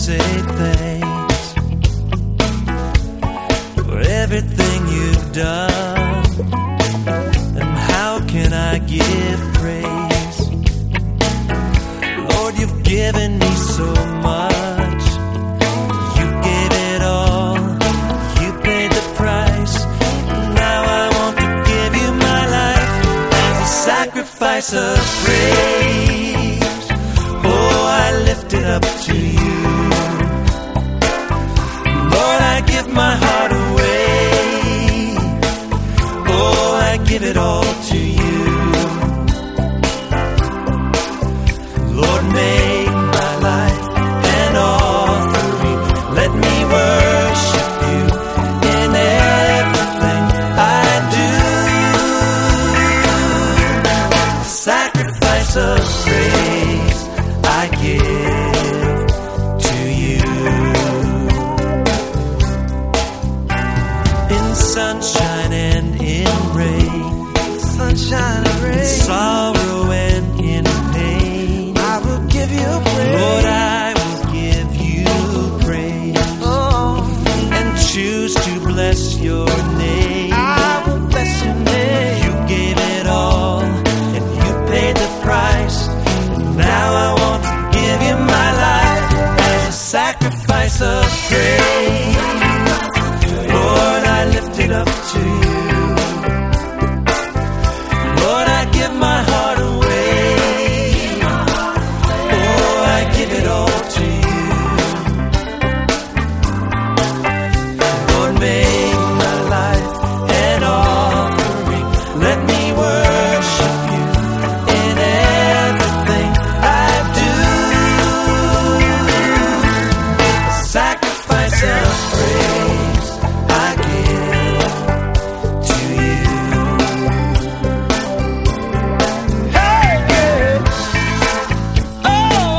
say thanks for everything you've done. And how can I give praise? Lord, you've given me so much. You gave it all. You paid the price. Now I want to give you my life as a sacrifice of praise. Oh, I lift it up to you. Lord, I give my heart away. Oh, I give it all to you. Lord, make my life an offering. Let me worship you in everything I do. Sacrifice of praise I give to you. In sunshine and in rain, sunshine and rain, in sorrow and in pain, I will give you praise. Lord, I will give you praise. Oh, And choose to bless your name. I will bless your name. You gave it all, and you paid the price. Now I want to give you my life as a sacrifice of praise. Lord, I lift it up to you. Lord, I give my heart away. Oh, I give it all to you. Lord, make my life an offering. Let me worship you in everything I do. A sacrifice of praise I give to you. Hey, yeah. Oh,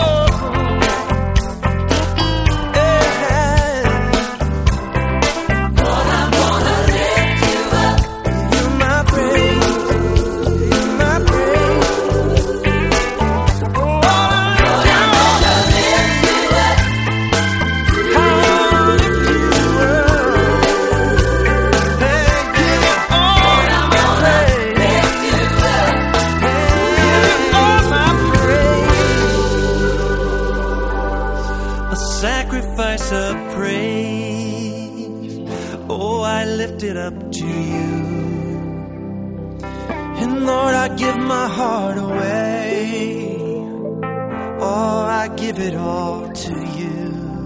yeah. You're my praise. You're my praise. A sacrifice of praise. Oh, I lift it up to you. And Lord, I give my heart away. Oh, I give it all to you.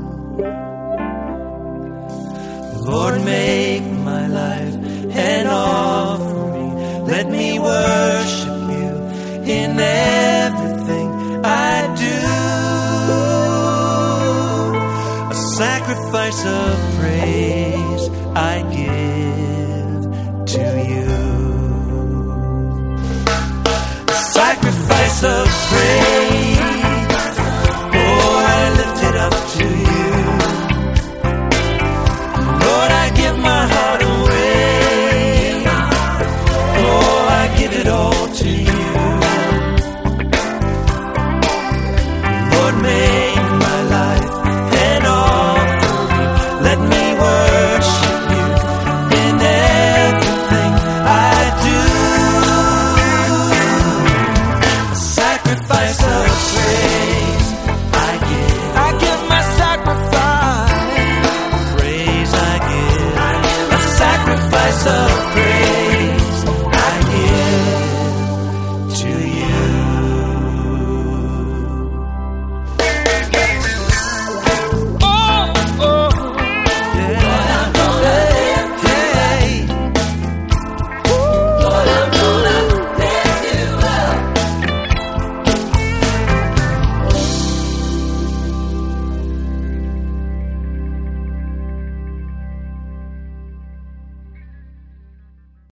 Lord, make my life an offering. Let me worship you in everything I do. A sacrifice of praise I give to you. A sacrifice of praise.